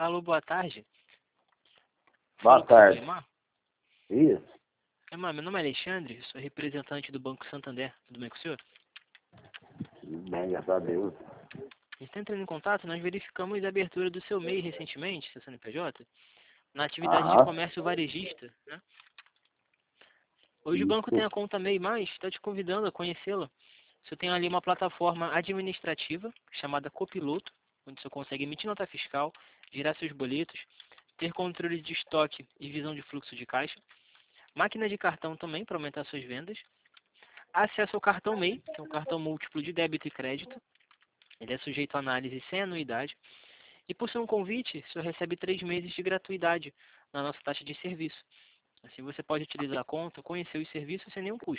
Alô, boa tarde. Boa Falo com o tarde. Eymar. Isso. Eymar, meu nome é Alexandre, sou representante do Banco Santander. Tudo bem com o senhor? Bem, graças a Deus. A gente está entrando em contato, nós verificamos a abertura do seu MEI recentemente, seu CNPJ, na atividade de Aham. comércio varejista, né? Hoje o banco tem Isso. a conta MEI+, está te convidando a conhecê-la. Você tem ali uma plataforma administrativa chamada Copiloto, onde você consegue emitir nota fiscal, girar seus boletos, ter controle de estoque e visão de fluxo de caixa, máquina de cartão também para aumentar suas vendas, acesso ao cartão MEI, que é um cartão múltiplo de débito e crédito. Ele é sujeito a análise sem anuidade. E por ser um convite, o senhor recebe 3 meses de gratuidade na nossa taxa de serviço. Assim você pode utilizar a conta, conhecer os serviços sem nenhum custo.